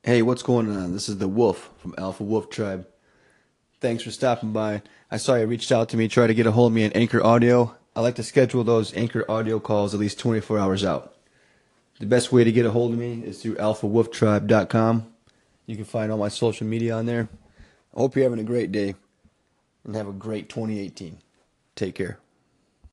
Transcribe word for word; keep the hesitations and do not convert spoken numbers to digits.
Hey, what's going on? This is the Wolf from Alpha Wolf Tribe. Thanks for stopping by. I saw you reached out to me, try to get a hold of me in Anchor Audio. I like to schedule those Anchor Audio calls at least twenty-four hours out. The best way to get a hold of me is through alpha wolf tribe dot com. You can find all my social media on there. I hope you're having a great day and have a great twenty eighteen. Take care.